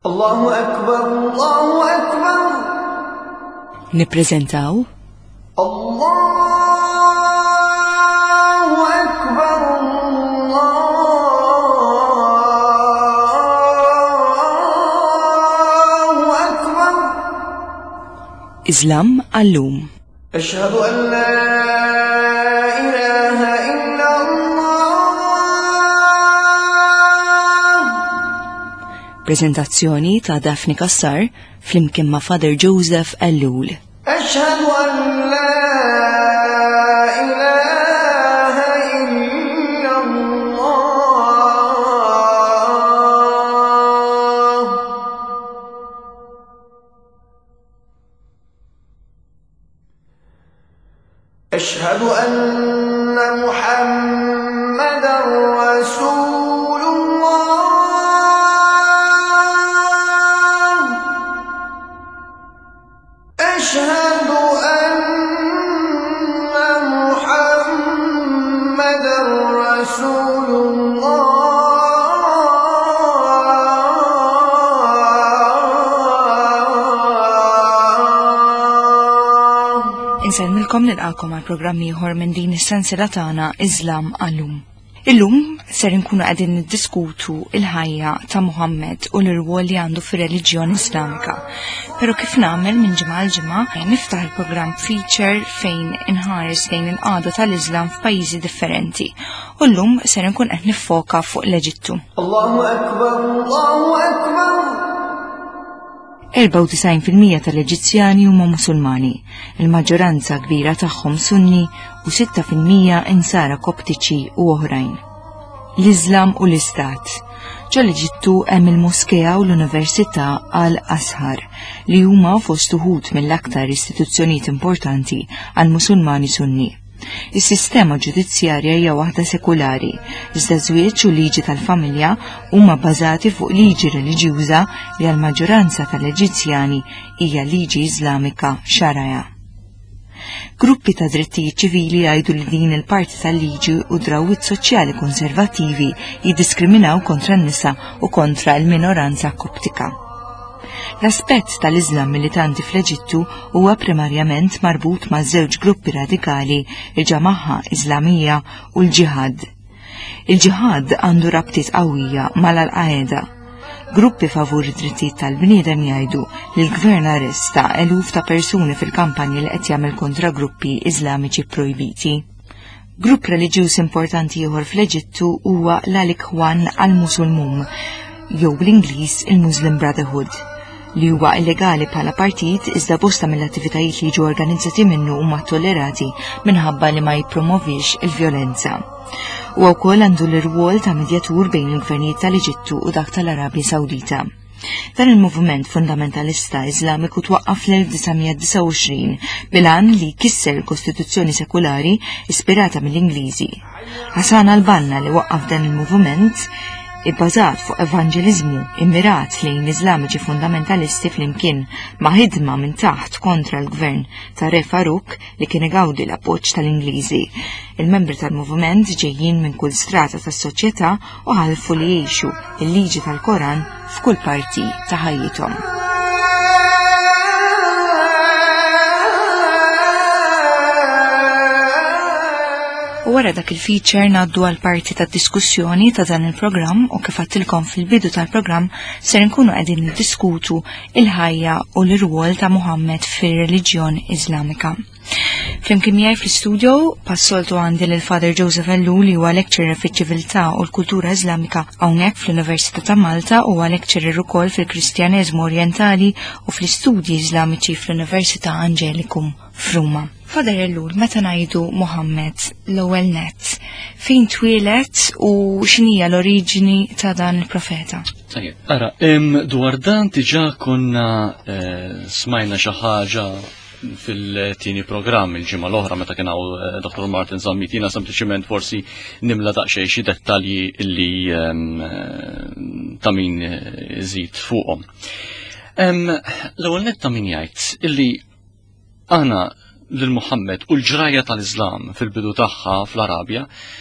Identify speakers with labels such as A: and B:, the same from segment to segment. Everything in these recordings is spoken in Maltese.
A: Allahu Akbar, Allahu Akbar.
B: Nippreżentaw
A: Allahu Akbar, Allahu Akbar.
B: Islam għallum.
A: Ashhadu an la ilaha illa Allah.
B: Prezentazzjoni ta' Daphne Kassar flimkien ma' Father Joseph Ellul.
A: Ashhadu an la ilaha illa Allah. Ashhadu anna Muhammadan Rasulullah. أشهد أن محمدا رسول الله.
B: Insellmilkom nilqakom għal programmi ieħor minn din is-sensiela tagħna Islam għallum. Illum ser inkunu qegħdin niddiskutu il-ħajja ta' Muhammad u l-irwol li għandu fir-reliġjon Islamika. Però kif nagħmel minn ġimgħa l ġimgħa niftaħ il-programm feature fejn inħares lejn il-qagħda tal-Islam f'pajjiżi differenti. U llum ser inkun qed niffoka fuq l-Eġittu.
A: Allahu Akbar, Allahu Akbar.
B: 94% tal-Eġizzjani huma Musulmani, il-maġġoranza kbira tagħhom Sunni u 6% insara Koptiċi u oħrajn. L-Iżlam u l-Istat. Ġol-Eġittu hemm il-Moskea u l-Università Al-Azhar li huma fost uħud mill-aktar istituzzjonijiet importanti għal Musulmani Sunni. Is-sistema ġudizzjarja hija waħda sekulari, iżda żwieġ u liġi tal-familja huma bbażati fuq liġi reliġjuża li għall maġġoranza tal-Eġizzjani hija liġi Iżlamika Xarja. Gruppi ta' drittijiet ċivili jgħidu li din il-parti tal-liġi u drawwiet soċjali konservattivi jiddiskriminaw kontra n-nisa u kontra l-minoranza koptika. L-aspett tal-Iżlam militanti fl-Eġittu huwa primarjament marbut ma' żewġ gruppi radikali, il-Ġamaħa Iżlamija u l-Ġihad. Il-Ġihad għandu rabtiet qawwija mal-Al-Qaeda. Gruppi favur id-drittijiet tal-bniedem jgħidu li l-gvern arresta eluf ta' persuni fil-kampanji li qed jagħmel kontra gruppi Iżlamiċi projbiti. Grupp reliġjuż importanti ieħor fl-Eġittu huwa l-Al-Ikhwan al-Musulmun, jew bl-Ingliż il-Muslim Brotherhood, li huwa illegali bħala partit iżda bosta mill-attivitajiet li jiġu organizzati minnu huma tollerati minħabba li ma jippromovix il-vjolenza. U wkoll għandu l-irwol ta' medjatur bejn il-gvernijiet tal-Eġittu u dak tal-Arabja Sawdita. Dan il-moviment fundamentalista Iżlamiku twaqqaf fl-1929 bil-għan li kisser il-Kostituzzjoni sekulari ispirata mill-Ingliżi. Hassan al-Banna li waqqaf dan il-moviment ibbażat fuq evanġeliżmu immirat lejn Iżlamiċi fundamentalisti flimkien ma' ħidma minn taħt kontra l-gvern ta' Re Farouk li kien igawdi l-appoġġ tal-Ingliżi. Il-membri tal-moviment ġejjin minn kull strata tas-soċjetà u ħalfu li jgħixu il-liġi tal-Koran f'kull parti ta' ħajjithom. U wara dak il-feature naddu għal parti ta' diskussjoni ta' dan il-programm u kif għattilkom fil-bidu tal-programm ser nkunu qegħdin niddiskutu il-ħajja u l-irwol ta' Muhammad fir-reliġjon Iżlamika. Flimkien miegħi fl-istudio passoltu għandi lil Father Joseph Ellul li huwa lecturer fiċ-ċiviltà u l-kultura Iżlamika hawnhekk fl-Università ta' Malta u huwa lecturer ukoll fil-Kristjaneżmu Orjentali u fl-istudji Iżlamiċi fl-Università Angelicum f'Ruma. Father Ellul, meta ngħidu Muhammad l-ewwel nett, fejn twieled u x'inhija l-oriġini ta' dan il-profeta?
C: Ara, dwar dan diġà konna smajna xi ħaġa fil-tieni programm il-ġimgħa l-oħra meta kien hawn Dr. Martin Zammitina sempliċement forsi nimla daqsxejn xi dettalji li ta' min iżid fuqhom. L-ewwel nett ta' min jgħid illi aħna lil Muhammad u l-ġraja tal-Islam fil-bidu tagħha fl-Arabja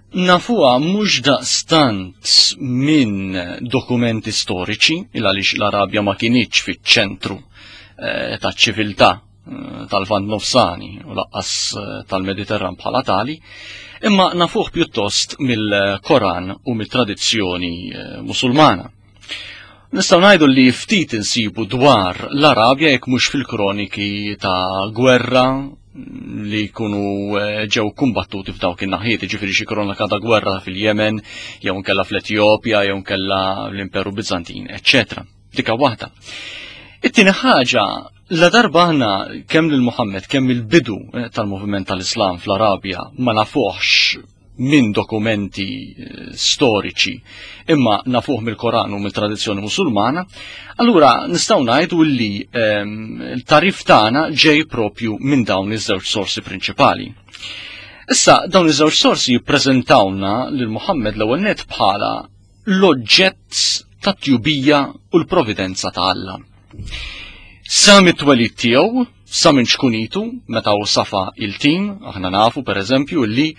C: nafuha mhux daqstant minn dokumenti storiċi il għaliex l-Arabja ma kienitx fiċ-ċentru taċ-ċiviltà tal-Vant Nofsani u laqqas tal-Mediterran bħala tali, imma nafuh pjuttost mill-Koran u mit-tradizzjoni Musulmana. Nistgħu ngħidu li ftit insibu dwar l-Arabja jekk mhux fil-kroniki ta' gwerra li jkunu ġew kumbattuti f'dawk in-naħiet, ġifieri xi kronika ta' gwerra fil-Yemen, jew nkella fl-Etjopja, jew nkella l-Imperu Bizantin, eċċetera. Dika waħda. It-tieni ħaġa, la darba aħna kemm lil Muhammad kemm il-bidu tal-moviment tal-Islam fl-Arabja ma nafuhx minn dokumenti storiċi imma nafuh mill-Koran u mill-tradizzjoni Musulmana, allura nistgħu ngħidu li l-tarif tagħna ġej propju minn dawn iż-żewġ sorsi prinċipali. Issa dawn iż-żewġ sorsi jippreżentawna lil Muhammad l-ewwel nett bħala l-oġġett tat-tjubija u l-providenza ta' Alla. Sa mit-twelid tiegħu, sa minn xkunitu, meta u safa il-tim, aħna nafu pereżempju li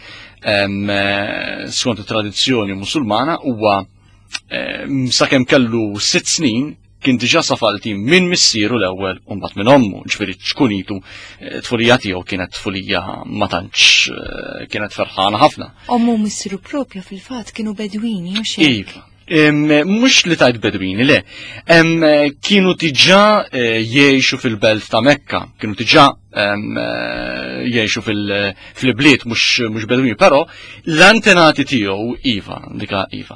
C: skont it-tradizzjoni Musulmana huwa sakemm kellu 6 snin kien diġà safa l-tim minn missieru l-ewwel u mbagħad minn ommu, ġifieri xkunitu tfulija tiegħu kienet tfulija ma tantx kienet ferħana ħafna.
B: Ommu missieru propja fil-fatt kienu Bedwini u xejn.
C: Mux li tajt Bedwini, le. Kienu tiġa jiexu fil-belt ta' Mekka, kienu tiġa jiexu fil-bliet, mux Bedwini, pero l-antenati tiegħu Iva, dika Iva.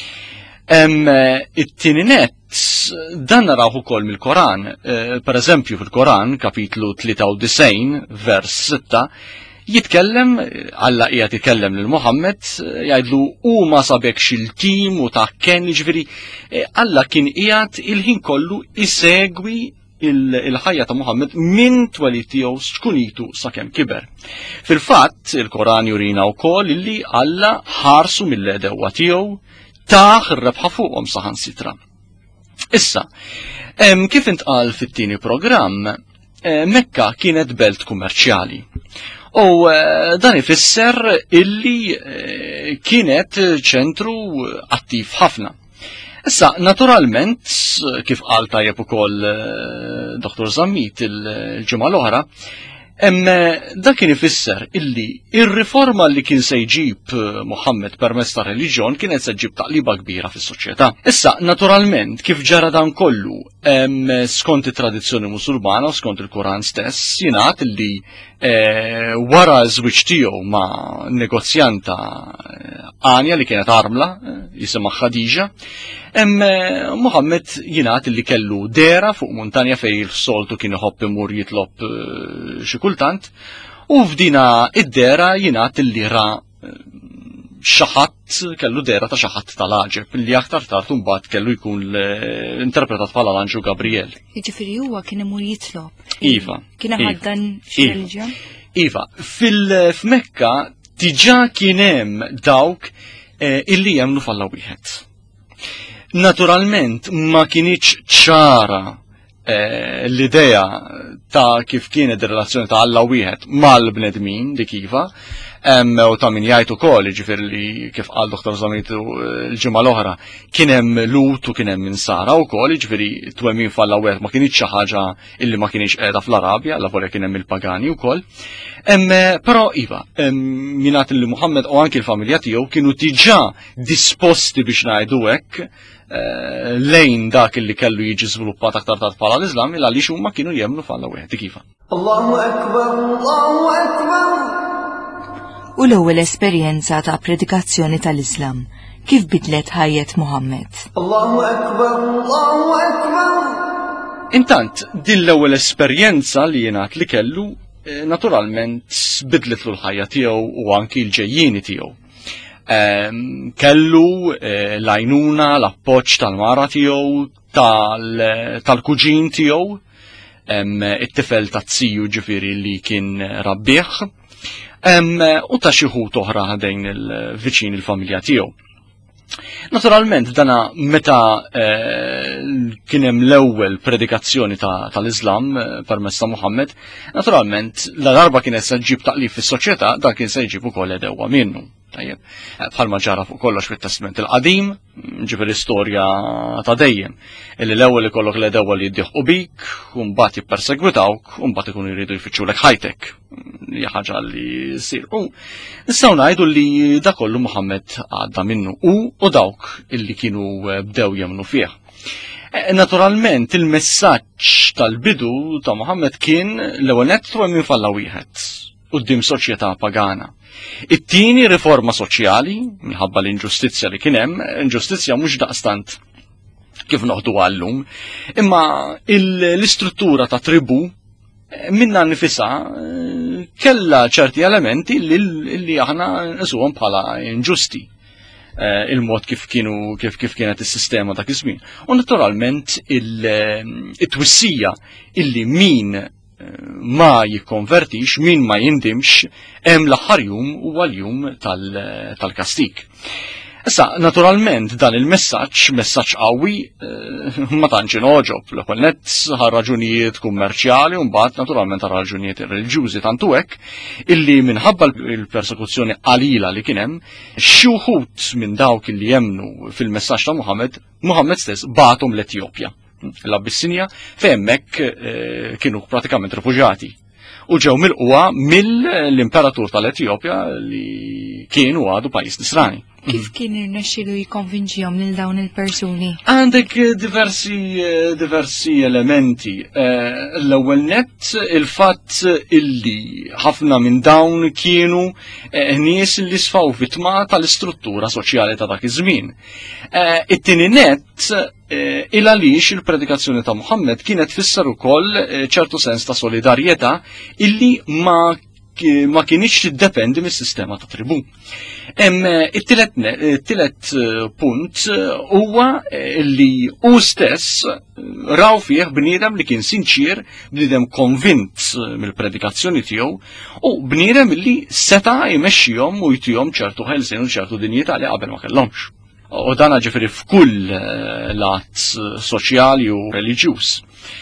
C: It-tieni nett, dan naraw ukoll mill-Koran, per eżempju fil-Koran, kapitlu 93, vers 6, jitkellem, Alla qiegħed jitkellem lil Muhammad, jgħidlu huma sabekx il-tim u takken, jiġifieri Alla kien qiegħed il-ħin kollu isegwi il-ħajja ta' Muhammad minn twelid tiegħu xkunitu sakemm kiber. Fil-fatt, il-Koran jurina wkoll illi Alla ħarsu mill-edewwa tiegħu taħ ir-rebħa fuqhom saħansitra. Issa, kif intqal fit-tieni programm, Mekka kienet belt kummerċjali. U dan ifisser illi kienet ċentru attiv ħafna. Issa, naturalment, kif qal tajjeb ukoll Dr. Zammit il-ġimgħa l-oħra, dan kien ifisser illi ir-riforma li kien se jġib Muhammad permezz ta' reliġjon kienet se ġib taqliba kbira fis-soċjetà. Issa, naturalment, kif ġara dan kollu, skont it-tradizzjoni Musulmana u skont il-Kuran stess, jingħad illi wara żwieġ tiegħu ma' negozjanta Anja li kienet armla, jisimha Khadija, Muhammad jingħad li kellu dera fuq muntanja fejn soltu kien iħobb imur jitlob xi kultant, u f'dina id-dera jingħad li ra xaħat kellu dera ta' xaħat tal-aġeb li aktar tard mbagħad kellu jkun interpretat bħala l-Anġu Gabriel.
B: Jiġifieri huwa kien imur jitlob.
C: Iva.
B: Kien ħaddan xi reliġjon?
C: Iva, f'Mekka diġà kien hemm dawk illi jemmnu f'Alla wieħed. Naturalment ma kienx ċara l-idea ta' kif kienet ir-relazzjoni ta' Alla wieħed mal-bnedmin dik iva, u ta' min jgħid ukoll, jiġifieri li kif qal Dr. Zamit l-ġimgħa l-oħra, kien hemm Lut u kien hemm Insara wkoll, jiġifieri twemmin f'Alla wieħed ma kienx xi ħaġa illi ma kienx qiegħda fl-Arabja, alla volja kien hemm il-pagani wkoll. Però iva, jingħad li Muhammad u anki l-familja tiegħu kienu diġà disposti biex ngħidu hekk lejn dak li kellu jiġi żviluppat aktar tard bħala l-Iżlam il għaliex huma kienu jemmnu f'Alla wieħed kifa.
A: Allahu Akbar, Allahu Akbar.
B: U l-ewwel esperjenza ta' predikazzjoni tal-Islam, kif bidlet ħajjet Muhammad?
A: Allahu Akbar, Allahu Akbar.
C: Intant, din l-ewwel esperjenza li jingħad li kellu naturalment bidletlu l-ħajja tiegħu u anki l-ġejjieni tiegħu. Kellu l-għajnuna, l-appoġġ tal-mara tiegħu, tal-kuġin tiegħu, it-tifel ta' tziju ġifieri li kien rabbieħ, u ta' xi ħut oħra ħdejn il-viċin il-familja tiegħu. Naturalment dana meta kien hemm l-ewwel predikazzjoni tal-Islam permezz ta' Muhammad, naturalment la darba kienet se ġġib taqlib fis-soċjetà dan kien se jġib ukoll edewwa minnu. Tajjeb, bħalma ġara fuq kollox fit-Testament il-Qadim, ġifier istorja ta' dejjem, illi l-ewwel ikollok l-edewwa li jiddieħqu bik, u mbagħad jippersegwitawk, u mbagħad ikunu jridu jfittxulek ħajtek. Hija ħaġa li ssir. U nistgħu ngħidu li dak kollu Muhammad għadda minnu u dawk illi kienu bdew jemnu fih. Naturalment il-messaġġ tal-bidu ta' Muhammad kien l-ewwel nett minn falla wieħed quddiem soċjetà pagana. It-tieni riforma soċjali minħabba l-inġustizzja li kien hemm, inġustizzja mhux daqstant kif noħdu għallum, imma l-istruttura ta' tribu minna nifisa kella ċerti elementi li aħna nisuhom bħala inġusti. Il-mod kif kienet is-sistema dak iż-żmien. U naturalment it-twissija illi min ma jikkonvertix, min ma jindimx, hemm l-aħħar jum huwa l-jum tal-kastik. Issa, naturalment dan il-messaġġ, messaġġ qawwi, ma tantx inogħġob. L-ewwel nett ħar raġunijiet kummerċjali u mbagħad naturalment ħar raġunijiet reliġjużi tantu hekk illi minħabba l-persekuzzjoni qalila li kien hemm, xi wħud minn dawk illi jemmnu fil-messaġġ ta' Muhammad stess bagħthom l-Etjopja. L-Abissinja fejn hemmhekk kienu pratikament rifuġjati u ġew milquha mill-imperatur tal-Etjopja li kienu għadu pajjiż nisrani.
B: Kif kien irnexxielu jikkonvinċihom lil dawn il-persuni?
C: Għandek diversi elementi. L-ewwel nett il-fatt illi ħafna minn dawn kienu nies li sfaw vittma tal-istruttura soċjali ta' dak iż-żmien. It-tieni nett il-għaliex il-predikazzjoni ta' Muhammad kienet tfisser ukoll ċertu sens ta' solidarjetà illi ma kienx tiddependi mis-sistema ta' tribù. It-tielet punt huwa li hu stess raw fih bniedem li kien sinċir, bniedem konvint mill-predikazzjoni tiegħu u bniedem li seta' jmexxihom u jtihom ċertu ħelsien u ċertu dinjità li qabel ma kellhomx. U dan ġifieri f'kull lat soċjali u reliġjuż.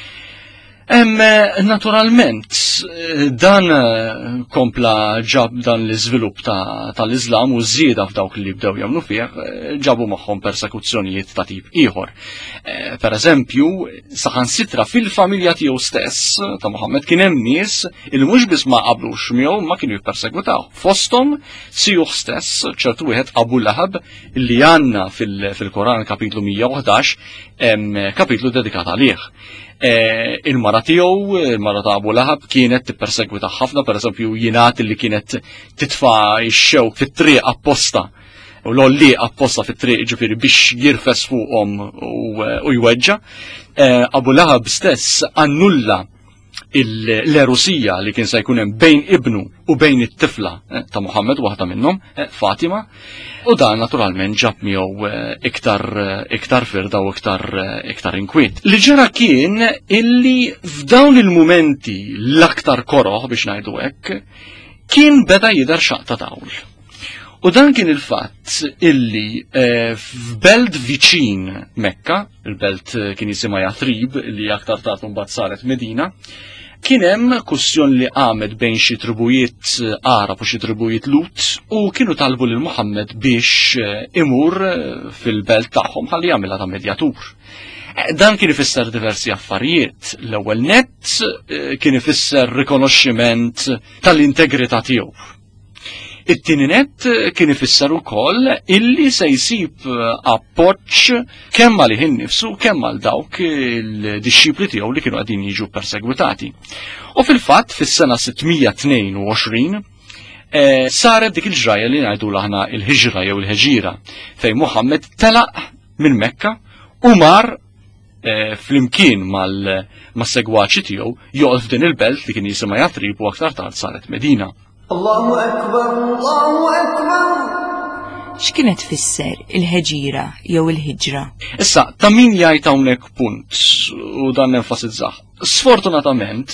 C: Naturalment, dan kompla ġab dan l-iżvilupp tal-Iżlam u żieda f'dawk li bdew jagħmlu fih ġabu magħhom persekuzzjonijiet ta' tip ieħor. Pereżempju, saħansitra fil-familja tiegħu stess ta' Muhammad kien hemm nies li mhux biss ma qablux miegħu ma kienu jippersegwitaw. Fosthom sieħ stess ċertu wieħed Abu Lahab li għandna fil-Koran kapitlu 111 kapitlu dedikat għalih. Il-mara tiegħu, il-mara ta' Abu Lahab kienet tippersegwita ħafna, pereżempju jingħad li kienet titfa' ix-xewk fit-triq apposta u l-olli apposta fit-triq ġifieri biex jirfes fuqhom u jweġġa. Abu Lahab stess annulla l-erusija li kien se jkun hemm bejn ibnu u bejn it-tifla ta' Muhammad waħda minnhom, Fatima, u dan naturalment ġab miegħu iktar firda u iktar inkwiet. Li ġara kien illi f'dawn il-mumenti l-aktar koroħ biex ngħidu hekk kien beda jidher xaq ta' dawl. U dan kien il-fatt illi f'belt viċin Mekka, il-belt kien jisimha Jathrib li aktar tard mbagħad saret Medina, kien hemm kwistjoni li qamet bejn xi tribujiet Arab u xi tribujiet Lut u kienu talbu lil Muhammad biex imur fil-belt tagħhom ħalli jagħmilha ta' medjatur. Dan kien ifisser diversi affarijiet. L-ewwel nett kien ifisser rikonoxximent tal-integrità tiegħu. It-tieni nett kien ifisser ukoll illi se jsib appoġġ kemm għalih innifsu kemm għal dawk il-dixxipli tiegħu li kienu qegħdin jiġu persegwitati. U fil-fatt fis-sena 622 saret dik il-ġraja li ngħidu aħna il-ħiġra jew il-ħeġira fejn Muhammad telaq minn Mekka u mar flimkien mas-segwaċi tiegħu joqgħod f'din il-belt li kien jisimha Jathrib u aktar tard saret Medina.
A: Allahu Akbar, Allahu Akbar.
B: X'kienet fisser il-ħeġira jew il-ħiġra?
C: Issa, ta' min jgħid hawnhekk punt u dan nenfasizzah. Sfortunatament,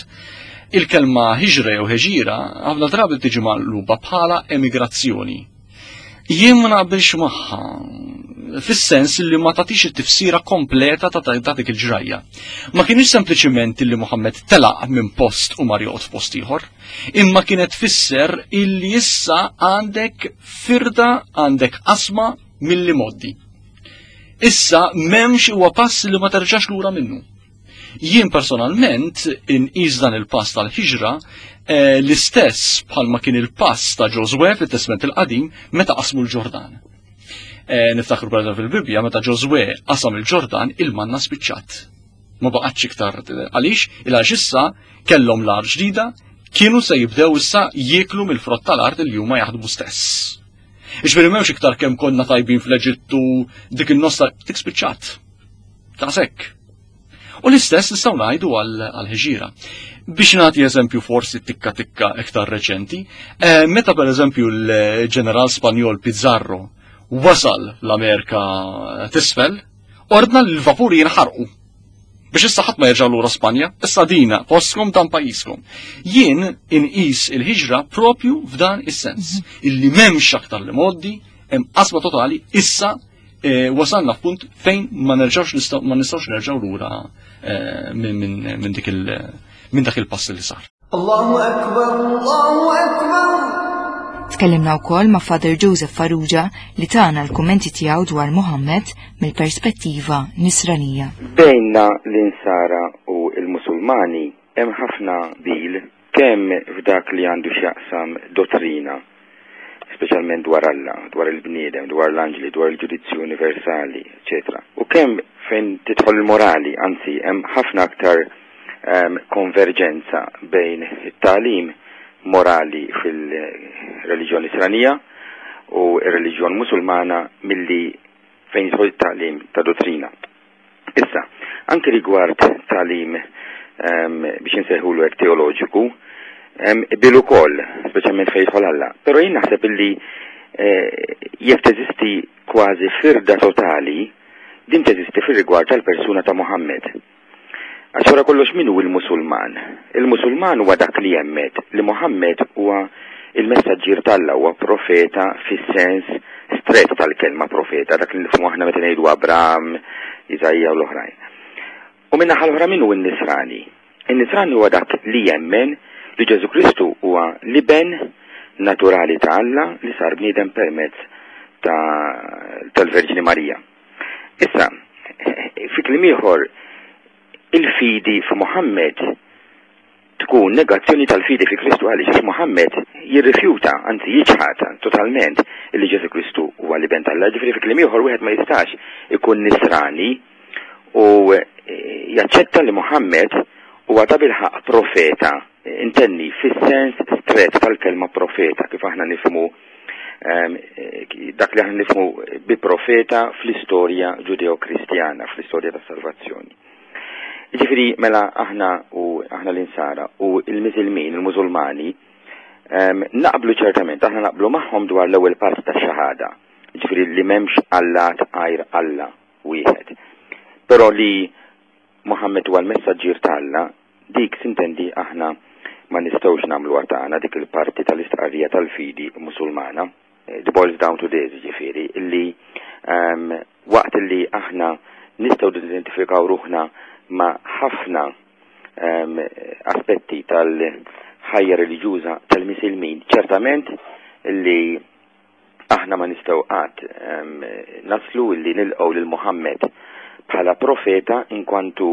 C: il-kelma ħiġra jew ħeġira ħafna drabi tiġi magħluba bħala emigrazzjoni. Jien ma naqbilx magħha fis-sens li ma tagħtix it-tifsira kompleta ta' dik il-ġrajja. Ma kienx sempliċiment li Muhammad telaq minn post u mar joqgħod f'post ieħor, imma kienet tfisser illi issa għandek firda, għandek qasma milli moddi. Issa m'hemmx huwa pass li ma terġax lura minnu. Jien personalment inqis dan il-pass tal-ħiġra l-istess bħalma kien il-pass ta' Ġoswe fit-Testament il-Qadim meta qasmu l-Ġordan. Niftakru bħalma fil-Bibja meta Ġoswe qasam il-Ġordan il-manna spiċċat. Ma baqgħetx iktar għaliex il-għax issa kellhom l-art ġdida kienu se jibdew issa jieklu mill-frott tal-art li huma jaħdmu stess. Iġveri m'hemmx iktar kemm konna tajbin fl-Eġittu dik in-nosta dik spiċċat. Ta' sekk. U l-istess nistgħu ngħidu għall-ħiġira. Biex nagħti eżempju forsi tikka iktar reċenti, meta pereżempju l-ġeneral Spanjol Pizarro wasal l-Amerika t'isfel, ordna l-vapuri jinħarqu. Biex issa ħadd ma jerġa' lura Spanja, issa dina postkom dan pajjiżkom. Jien inqis il-ħiġra propju f'dan is-sens, illi m'hemmx aktar li moddi, hemm qasma totali issa wasalna f'punt fejn ma nistgħux nerġgħu lura minn dak il-pass li sar.
A: Allahu Akbar, Allahu Akbar.
B: Tkellimna wkoll ma' Father Joseph Farrugia li tagħna l-kummenti tiegħu dwar Muhammad mill-perspettiva nisranija.
D: Bejna l-insara u l-Musulmani hemm ħafna bil kemm f'dak li għandu x'jaqsam dottrina, speċjalment dwar Alla, dwar il-bniedem, dwar l-anġli, dwar il-ġudizzju universali, eċetera. U kemm fejn tidħol il-morali, anzi hemm ħafna aktar konverġenza bejn it-tagħlim morali fil-reliġjon Isranija u r-reliġjon Musulmana milli fejn jidħol it-tagħlim ta' dottrina. Issa, anke rigward tagħlim biex insejħulu hekk teoloġiku, bil ukoll, speċjalment fejn jidħol Alla. Però jien naħseb illi jekk teżisti kważi firda totali, din teżisti fir-rigward tal-persuna ta' Muhammad. Għax wara kollox min hu il-Musulman? Il-Musulman huwa dak li jemmet li Muhammad huwa il-messaġġier tal-Alla, huwa profeta fis-sens strett tal-kelma profeta, dak li nifhmu aħna meta ngħidu Abraham, Iżajja u l-oħrajn. U minna ħal-oħra min hu n-Nisrani? In-Nisrani huwa dak li jemmen li Ġesu Kristu huwa liben naturali ta' Alla li sar bniedem permezz tal-Verġini Marija. Issa, fi kliem ieħor, il-fidi f'Muhammad tkun negazzjoni tal-fidi fi Kristu għaliex Muhammad jirrifjuta, anzi jiġħad totalment li Ġesu Kristu huwa liben tal-Alla. Ġifieri fi kliem ieħor wieħed ma jistax ikun Nisrani u jaċċetta li Muhammad huwa ta' bilħaq profeta, intenni fis-sens strett tal-kelma profeta kif aħna nifhmu dak li aħna nifhmu bi profeta fl-istorja ġudeo-kristjana, fl-istorja tas-salvazzjoni. Ġifiri mela aħna l-insara u il-Miżilmin, il-Mużulmani, naqblu ċertament, aħna naqblu magħhom dwar l-ewwel part ta' xahada, ġifiri li m'hemmx Alla tqajr Alla wieħed. Però li Muhammad huwa l-messaġġier ta' Alla, dik sintendi aħna ma nistgħux nagħmlu tagħna dik il-parti tal-istqarrija tal-fidi Musulmana. It boils down to this, ġifiri, illi waqt li aħna nistgħu nidentifikaw ruħna ma' ħafna aspetti tal-ħajja reliġjuża tal-Misilmin, ċertament li aħna ma nistgħu qatt naslu li nilqgħu lil Muhammad bħala profeta inkwantu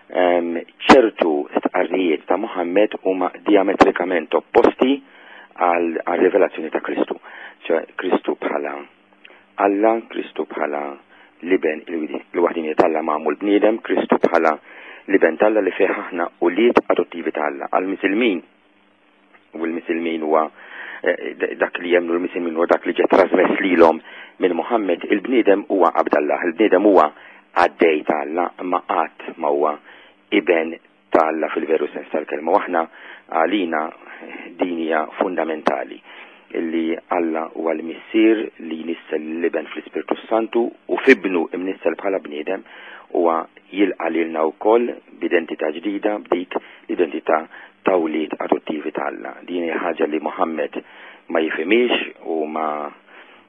D: ċertu stqarrijiet ta' Muhammad huma diametrikament opposti għal rivelazzjoni ta' Kristu. ċe Kristu bħala Alla, Kristu bħala liben il-waħdini tal-Alla ma'mul bniedem, Kristu bħala liben tal-Alla li fih aħna ulied adottivi tal-Alla. Għal-Misilmin u l-Misilmin huwa dak li jemnu l-Misilmin huwa dak li ġie trasmess lilhom minn Muhammad, il-bniedem huwa Abdallah, il-bniedem huwa għaddej tal-Alla ma qatt ma huwa iben tal-Alla fil-veru sens tal-kelma. Waħna għalina dinja fundamentali illi Alla huwa l-missier li jnissel l-liben fl-Ispirtu Santu u fibnu imnissel bħala bniedem huwa jilqa' lilna wkoll b'identità ġdida b'dik l-identità ta' wlied adottivi ta' Alla. Din hija ħaġa li Muhammad ma jifhimix u ma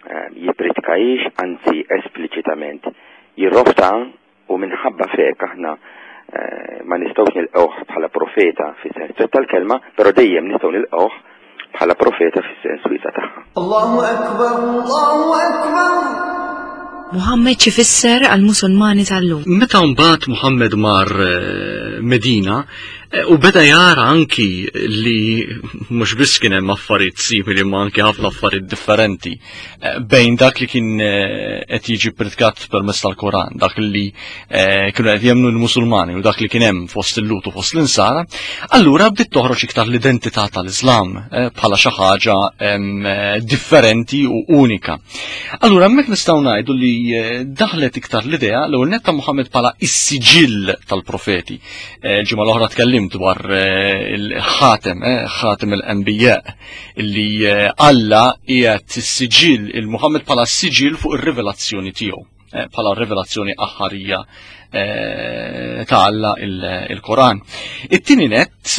D: jipritkajiex, anzi espliċitament jirrofta, u minħabba fek aħna ma nistgħux nilqgħuh bħala profeta fis-sens tal-kelma, però dejjem nistgħu nilqgħuh bħala profeta fis-sens wiesa tagħha.
A: Allahu akbar, Allahu akbar.
B: Muhammad x'ifisser għall-Musulmani tal-lum?
C: Meta mbagħad Muhammad mar Medina u beda jara anki li mhux biss kien hemm affarijiet simili ma anki ħafna affarijiet differenti bejn dak li kien qed jiġi pritkat permezz tal-Koran, dak li kienu qed jemmnu l-Musulmani u dak li kien hemm fost il-Lut u fost l-Insara, allura bdiet toħroġ iktar l-identità tal-Islam bħala xi ħaġa differenti u unika. Allura hemmhekk nistgħu ngħidu li daħlet iktar l-idea l-ewwel netta Muhammad bħala is-siġill tal-profeti. Ġimgħa l-oħra tkellim dwar il-ħatem il-anbiya illi Alla qiegħed is-siġill il-Muhammad bħala s-siġill fuq ir-rivelazzjoni tiegħu, bħala rivelazzjoni aħħarija ta' Alla il-Koran. It-tieni nett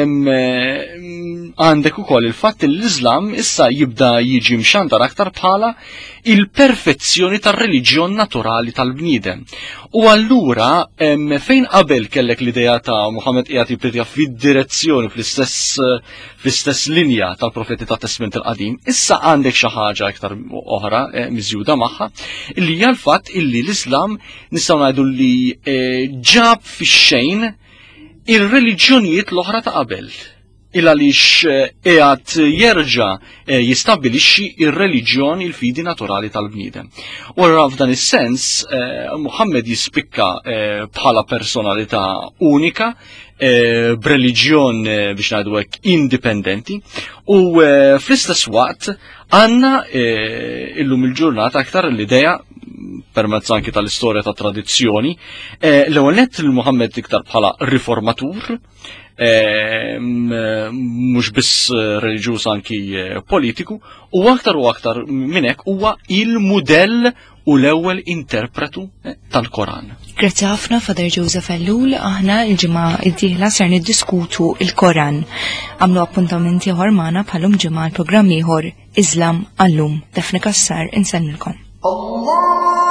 C: għandek ukoll il-fatt li l-Iżlam issa jibda jiġi mxandar aktar bħala il-perfezzjoni tar-reliġjon naturali tal-bniedem. U allura fejn qabel kellek l-idea ta' Muhammad qiegħed jibtedja fid-direzzjoni fl-istess linja tal-profeti tat-Testament il-Qadim, issa għandek xi ħaġa aktar oħra miżjuda magħha illi hija l-fatt illi l-Islam nistgħu ngħidu li ġab fix-xejn ir-reliġjonijiet l-oħra ta' qabel. Għaliex qiegħed jerġa' jistabbilixxi ir-reliġjon il-fidi naturali tal-bniedem. U allura f'dan is-sens Muhammad jispikka bħala personalità unika, b'reliġjon biex ngħidu hekk indipendenti, u fl-istess waqt għandna illum il-ġurnata aktar l-idea permezz anki tal-istorja ta' tradizzjoni l-ewwel nett il-Muhammad iktar bħala riformatur, mhux biss reliġjuż anki politiku, u aktar minn hekk huwa il-mudell u l-ewwel interpretu tal-Koran.
B: Grazzi ħafna Father Joseph Ellul, aħna l-ġimgħa d-dieħla ser niddiskutu il-Koran. Għamlu appuntamenti oħra magħna bħalhom ġimgħa l-programm ieħor Islam għallum. Defni Kassar insellmilkom.
A: Allah